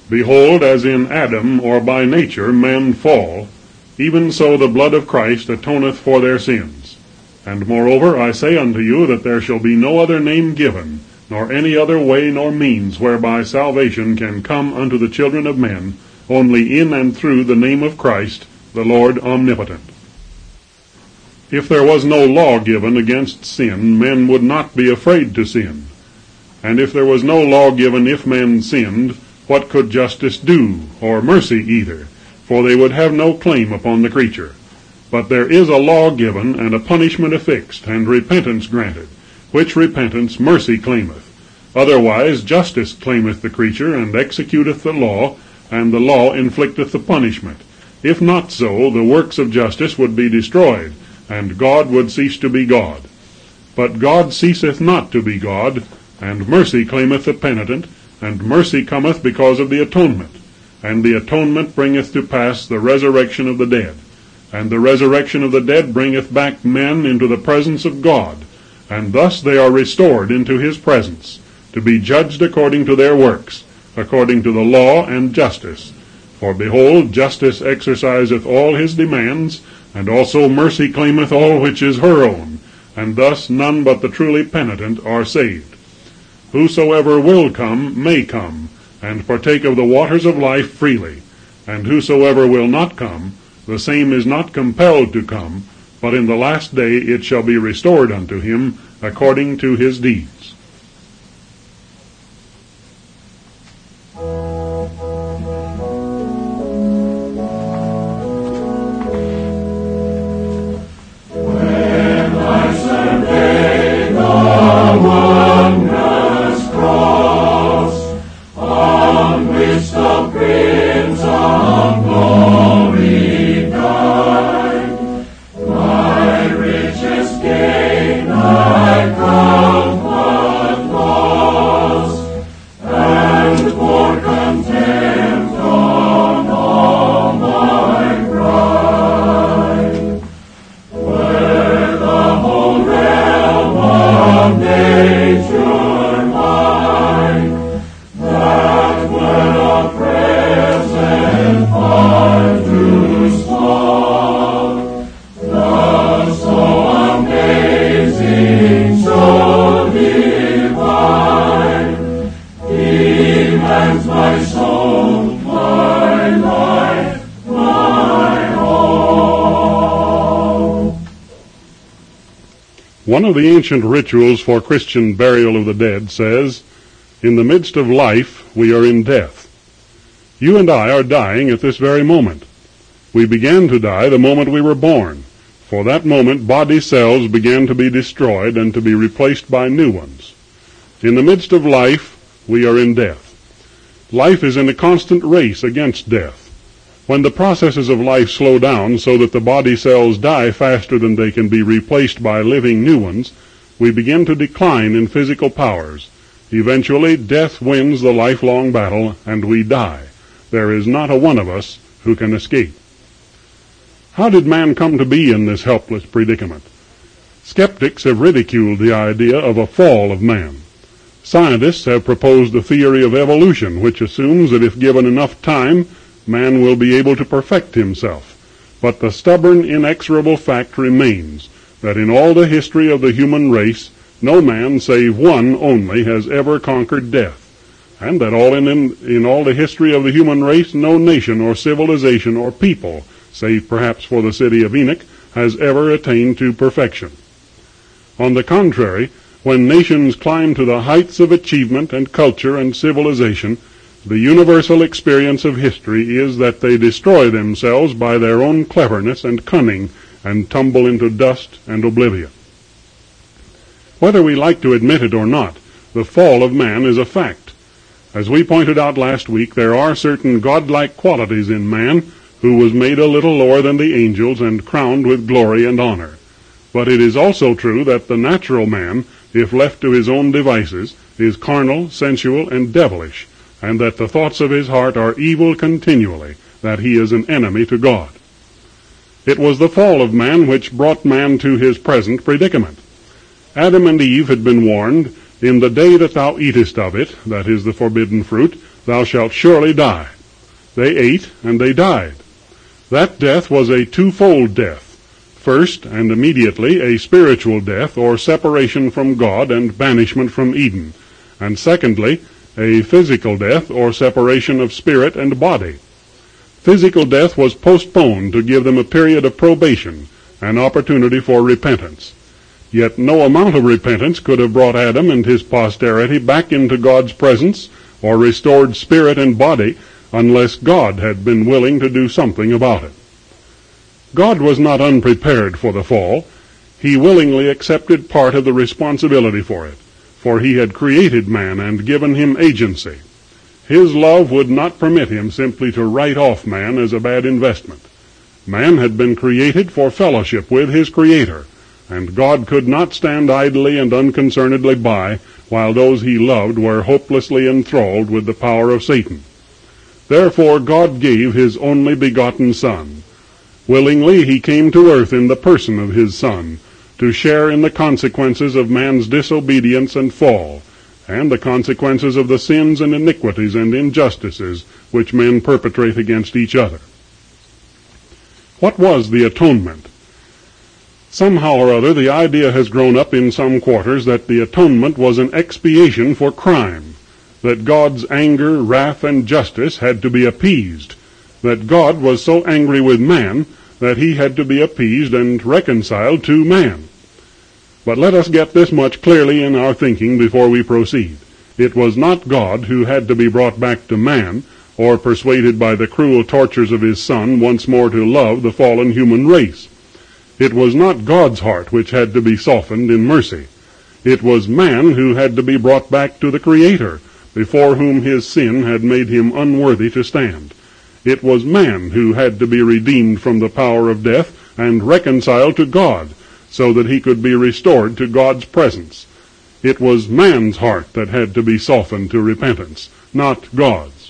Behold, as in Adam, or by nature, men fall, even so the blood of Christ atoneth for their sins. And moreover, I say unto you, that there shall be no other name given, nor any other way nor means whereby salvation can come unto the children of men, only in and through the name of Christ, the Lord omnipotent. If there was no law given against sin, men would not be afraid to sin. And if there was no law given if men sinned, what could justice do, or mercy either? For they would have no claim upon the creature. But there is a law given, and a punishment affixed, and repentance granted, which repentance mercy claimeth. Otherwise justice claimeth the creature, and executeth the law, and the law inflicteth the punishment. If not so, the works of justice would be destroyed, and God would cease to be God. But God ceaseth not to be God, and mercy claimeth the penitent, and mercy cometh because of the atonement. And the atonement bringeth to pass the resurrection of the dead. And the resurrection of the dead bringeth back men into the presence of God. And thus they are restored into his presence, to be judged according to their works, according to the law and justice. For behold, justice exerciseth all his demands, and also mercy claimeth all which is her own. And thus none but the truly penitent are saved. Whosoever will come, may come, and partake of the waters of life freely. And whosoever will not come, the same is not compelled to come, but in the last day it shall be restored unto him according to his deeds. One of the ancient rituals for Christian burial of the dead says, "In the midst of life we are in death." You and I are dying at this very moment. We began to die the moment we were born. For that moment body cells began to be destroyed and to be replaced by new ones. In the midst of life we are in death. Life is in a constant race against death. When the processes of life slow down so that the body cells die faster than they can be replaced by living new ones, we begin to decline in physical powers. Eventually, death wins the lifelong battle, and we die. There is not a one of us who can escape. How did man come to be in this helpless predicament? Skeptics have ridiculed the idea of a fall of man. Scientists have proposed the theory of evolution, which assumes that if given enough time, man will be able to perfect himself. But the stubborn, inexorable fact remains that in all the history of the human race, no man save one only has ever conquered death, and that in all the history of the human race, no nation or civilization or people, save perhaps for the city of Enoch, has ever attained to perfection. On the contrary, when nations climb to the heights of achievement and culture and civilization, the universal experience of history is that they destroy themselves by their own cleverness and cunning and tumble into dust and oblivion. Whether we like to admit it or not, the fall of man is a fact. As we pointed out last week, there are certain godlike qualities in man who was made a little lower than the angels and crowned with glory and honor. But it is also true that the natural man, if left to his own devices, is carnal, sensual, and devilish, and that the thoughts of his heart are evil continually, that he is an enemy to God. It was the fall of man which brought man to his present predicament. Adam and Eve had been warned, "In the day that thou eatest of it," that is the forbidden fruit, thou shalt surely die. They ate, and they died. That death was a twofold death. First, and immediately, a spiritual death, or separation from God and banishment from Eden. And secondly, a physical death, or separation of spirit and body. Physical death was postponed to give them a period of probation, an opportunity for repentance. Yet no amount of repentance could have brought Adam and his posterity back into God's presence, or restored spirit and body, unless God had been willing to do something about it. God was not unprepared for the fall. He willingly accepted part of the responsibility for it, for he had created man and given him agency. His love would not permit him simply to write off man as a bad investment. Man had been created for fellowship with his Creator, and God could not stand idly and unconcernedly by while those he loved were hopelessly enthralled with the power of Satan. Therefore God gave his only begotten Son. Willingly he came to earth in the person of his Son, to share in the consequences of man's disobedience and fall, and the consequences of the sins and iniquities and injustices which men perpetrate against each other. What was the atonement? Somehow or other the idea has grown up in some quarters that the atonement was an expiation for crime, that God's anger, wrath, and justice had to be appeased, that God was so angry with man that he had to be appeased and reconciled to man. But let us get this much clearly in our thinking before we proceed. It was not God who had to be brought back to man, or persuaded by the cruel tortures of his Son once more to love the fallen human race. It was not God's heart which had to be softened in mercy. It was man who had to be brought back to the Creator, before whom his sin had made him unworthy to stand. It was man who had to be redeemed from the power of death and reconciled to God, so that he could be restored to God's presence. It was man's heart that had to be softened to repentance, not God's.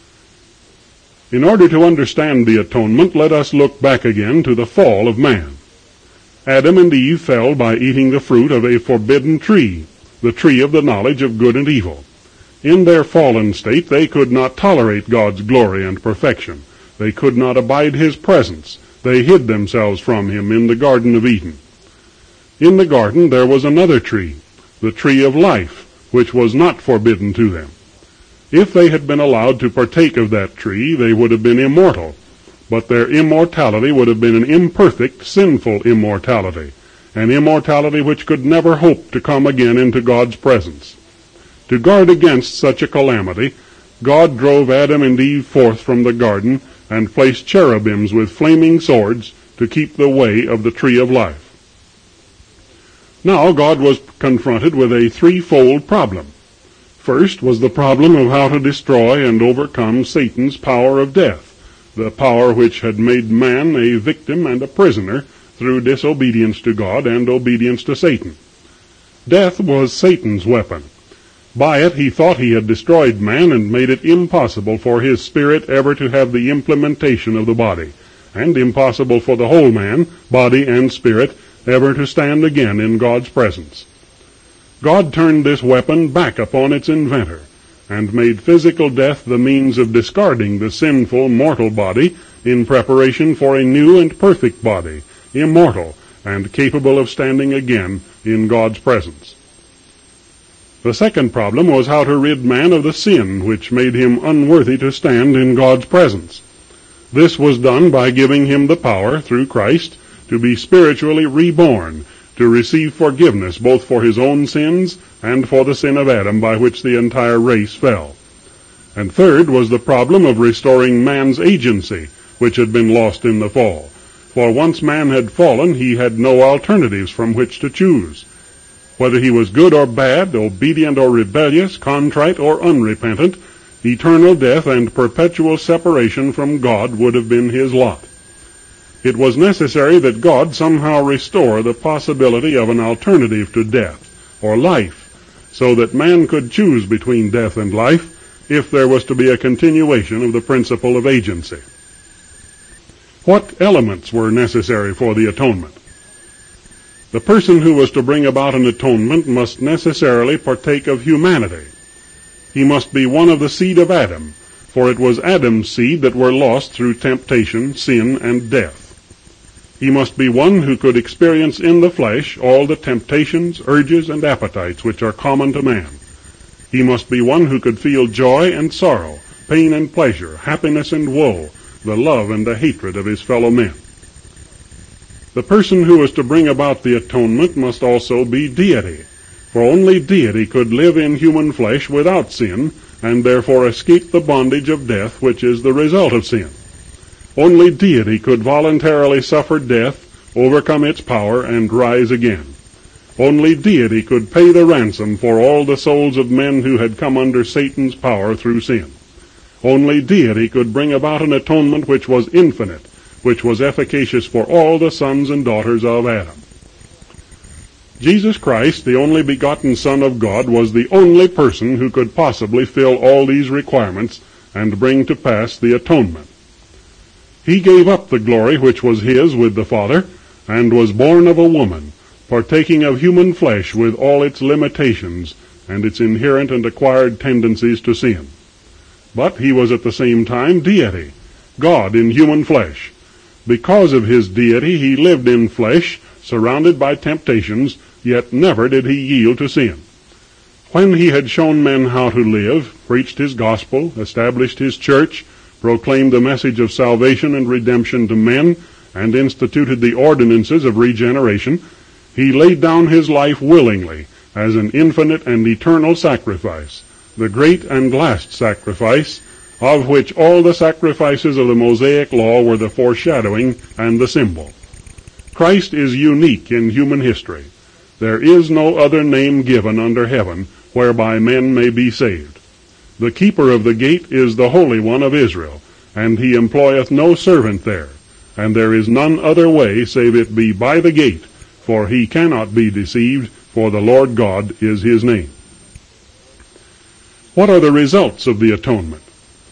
In order to understand the atonement, let us look back again to the fall of man. Adam and Eve fell by eating the fruit of a forbidden tree, the tree of the knowledge of good and evil. In their fallen state, they could not tolerate God's glory and perfection. They could not abide his presence. They hid themselves from him in the Garden of Eden. In the garden there was another tree, the tree of life, which was not forbidden to them. If they had been allowed to partake of that tree, they would have been immortal, but their immortality would have been an imperfect, sinful immortality, an immortality which could never hope to come again into God's presence. To guard against such a calamity, God drove Adam and Eve forth from the garden and placed cherubims with flaming swords to keep the way of the tree of life. Now God was confronted with a threefold problem. First was the problem of how to destroy and overcome Satan's power of death, the power which had made man a victim and a prisoner through disobedience to God and obedience to Satan. Death was Satan's weapon. By it he thought he had destroyed man and made it impossible for his spirit ever to have the implementation of the body, and impossible for the whole man, body and spirit, ever to stand again in God's presence. God turned this weapon back upon its inventor, and made physical death the means of discarding the sinful, mortal body in preparation for a new and perfect body, immortal, and capable of standing again in God's presence. The second problem was how to rid man of the sin which made him unworthy to stand in God's presence. This was done by giving him the power, through Christ, to be spiritually reborn, to receive forgiveness both for his own sins and for the sin of Adam by which the entire race fell. And third was the problem of restoring man's agency, which had been lost in the fall. For once man had fallen, he had no alternatives from which to choose. Whether he was good or bad, obedient or rebellious, contrite or unrepentant, eternal death and perpetual separation from God would have been his lot. It was necessary that God somehow restore the possibility of an alternative to death, or life, so that man could choose between death and life if there was to be a continuation of the principle of agency. What elements were necessary for the atonement? The person who was to bring about an atonement must necessarily partake of humanity. He must be one of the seed of Adam, for it was Adam's seed that were lost through temptation, sin, and death. He must be one who could experience in the flesh all the temptations, urges, and appetites which are common to man. He must be one who could feel joy and sorrow, pain and pleasure, happiness and woe, the love and the hatred of his fellow men. The person who is to bring about the atonement must also be deity, for only deity could live in human flesh without sin, and therefore escape the bondage of death which is the result of sin. Only deity could voluntarily suffer death, overcome its power, and rise again. Only deity could pay the ransom for all the souls of men who had come under Satan's power through sin. Only deity could bring about an atonement which was infinite, which was efficacious for all the sons and daughters of Adam. Jesus Christ, the only begotten Son of God, was the only person who could possibly fill all these requirements and bring to pass the atonement. He gave up the glory which was his with the Father, and was born of a woman, partaking of human flesh with all its limitations and its inherent and acquired tendencies to sin. But he was at the same time deity, God in human flesh. Because of his deity, he lived in flesh, surrounded by temptations, yet never did he yield to sin. When he had shown men how to live, preached his gospel, established his church, proclaimed the message of salvation and redemption to men, and instituted the ordinances of regeneration, he laid down his life willingly as an infinite and eternal sacrifice, the great and last sacrifice, of which all the sacrifices of the Mosaic law were the foreshadowing and the symbol. Christ is unique in human history. There is no other name given under heaven whereby men may be saved. The keeper of the gate is the Holy One of Israel, and he employeth no servant there, and there is none other way save it be by the gate, for he cannot be deceived, for the Lord God is his name. What are the results of the atonement?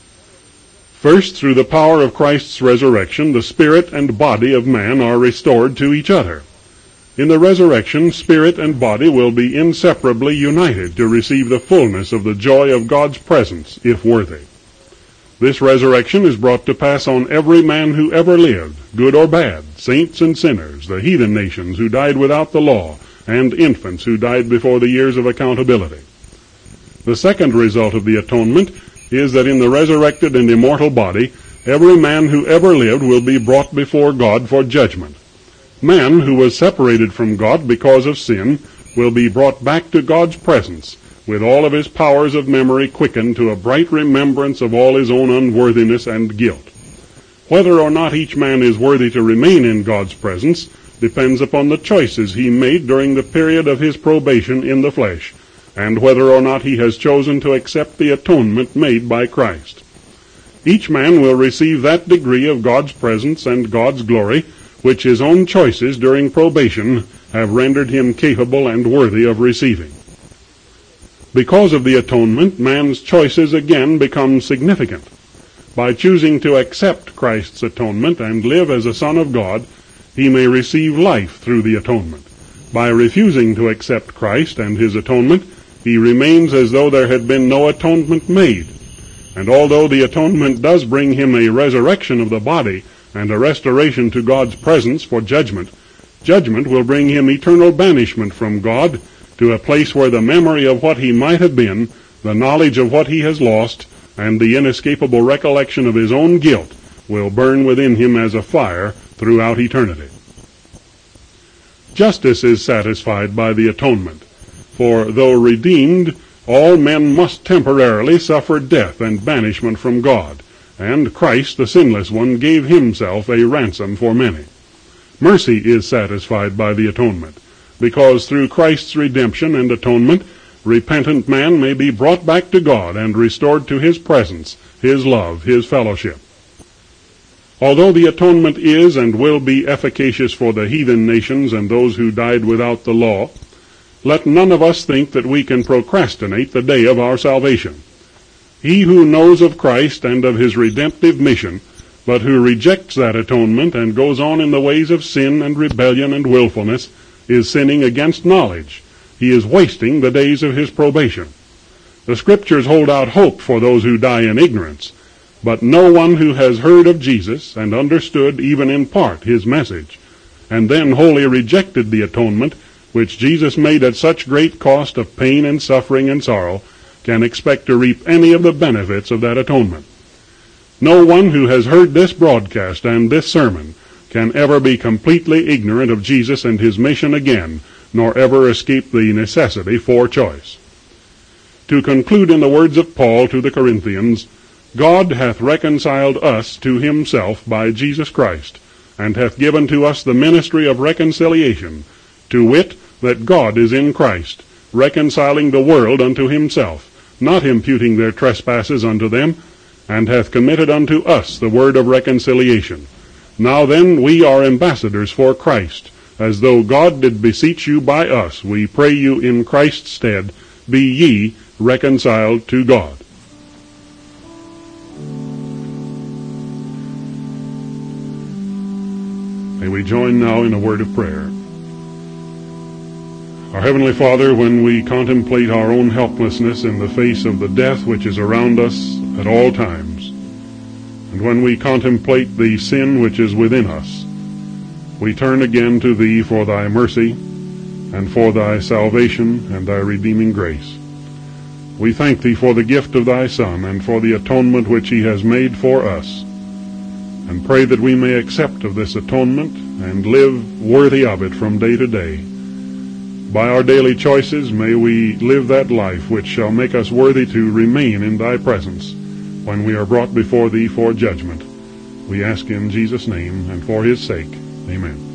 First, through the power of Christ's resurrection, the spirit and body of man are restored to each other. In the resurrection, spirit and body will be inseparably united to receive the fullness of the joy of God's presence, if worthy. This resurrection is brought to pass on every man who ever lived, good or bad, saints and sinners, the heathen nations who died without the law, and infants who died before the years of accountability. The second result of the atonement is that in the resurrected and immortal body, every man who ever lived will be brought before God for judgment. Man who was separated from God because of sin will be brought back to God's presence, with all of his powers of memory quickened to a bright remembrance of all his own unworthiness and guilt. Whether or not each man is worthy to remain in God's presence depends upon the choices he made during the period of his probation in the flesh, and whether or not he has chosen to accept the atonement made by Christ. Each man will receive that degree of God's presence and God's glory which his own choices during probation have rendered him capable and worthy of receiving. Because of the atonement, man's choices again become significant. By choosing to accept Christ's atonement and live as a son of God, he may receive life through the atonement. By refusing to accept Christ and his atonement, he remains as though there had been no atonement made. And although the atonement does bring him a resurrection of the body and a restoration to God's presence for judgment, judgment will bring him eternal banishment from God to a place where the memory of what he might have been, the knowledge of what he has lost, and the inescapable recollection of his own guilt will burn within him as a fire throughout eternity. Justice is satisfied by the atonement, for though redeemed, all men must temporarily suffer death and banishment from God, and Christ, the sinless one, gave himself a ransom for many. Mercy is satisfied by the atonement, because through Christ's redemption and atonement, repentant man may be brought back to God and restored to his presence, his love, his fellowship. Although the atonement is and will be efficacious for the heathen nations and those who died without the law, let none of us think that we can procrastinate the day of our salvation. He who knows of Christ and of his redemptive mission, but who rejects that atonement and goes on in the ways of sin and rebellion and willfulness, is sinning against knowledge. He is wasting the days of his probation. The Scriptures hold out hope for those who die in ignorance, but no one who has heard of Jesus and understood even in part his message, and then wholly rejected the atonement which Jesus made at such great cost of pain and suffering and sorrow, can expect to reap any of the benefits of that atonement. No one who has heard this broadcast and this sermon can ever be completely ignorant of Jesus and his mission again, nor ever escape the necessity for choice. To conclude in the words of Paul to the Corinthians, God hath reconciled us to himself by Jesus Christ, and hath given to us the ministry of reconciliation, to wit, that God is in Christ, reconciling the world unto himself, not imputing their trespasses unto them, and hath committed unto us the word of reconciliation. Now then, we are ambassadors for Christ, as though God did beseech you by us. We pray you in Christ's stead, be ye reconciled to God. May we join now in a word of prayer. Our Heavenly Father, when we contemplate our own helplessness in the face of the death which is around us at all times, and when we contemplate the sin which is within us, we turn again to Thee for Thy mercy and for Thy salvation and Thy redeeming grace. We thank Thee for the gift of Thy Son and for the atonement which He has made for us, and pray that we may accept of this atonement and live worthy of it from day to day. By our daily choices may we live that life which shall make us worthy to remain in Thy presence when we are brought before Thee for judgment. We ask in Jesus' name and for His sake. Amen.